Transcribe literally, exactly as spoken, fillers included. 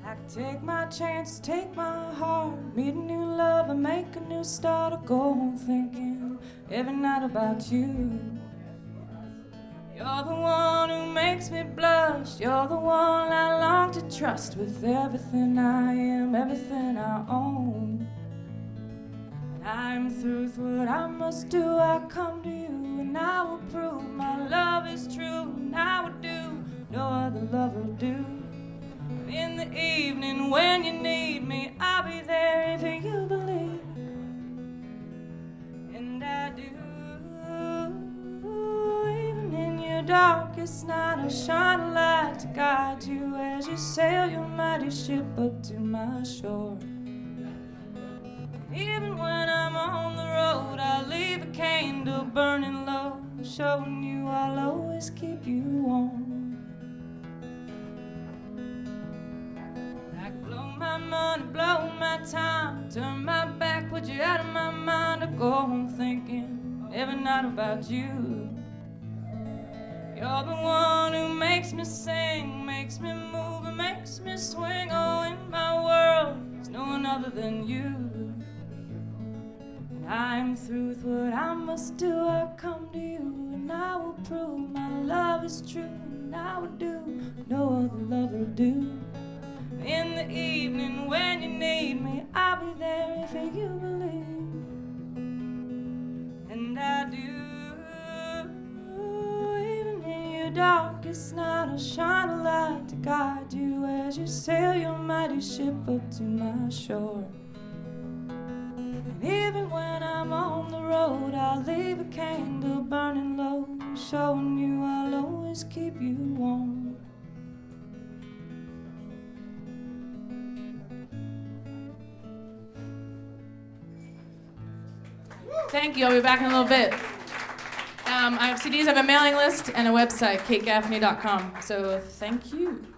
I take my chance, take my heart, meet a new love and make a new start. I go home thinking every night about you. You're the one who makes me blush. You're the one I long to trust with everything I am, everything I own. And I'm through with what I must do. I come to you and I will prove my love is true. And I will do no other love will do. In the evening when you need me, I'll be there if you believe. And I do. Darkest night, I'll shine a light to guide you as you sail your mighty ship up to my shore. Even when I'm on the road, I'll leave a candle burning low, showing you I'll always keep you warm. I blow my money, blow my time, turn my back, put you out of my mind. I go home thinking every night about you. You're the one who makes me sing, makes me move, and makes me swing. Oh, in my world, there's no one other than you. And I'm through with what I must do. I come to you, and I will prove my love is true. And I will do no other love will do. In the evening when you need me, I'll be there if you believe. And I do. Darkest night, I'll shine a light to guide you as you sail your mighty ship up to my shore. And even when I'm on the road, I'll leave a candle burning low, showing you I'll always keep you warm. Thank you. I'll be back in a little bit. Um, I have C Ds, I have a mailing list, and a website, kate gaffney dot com. So thank you.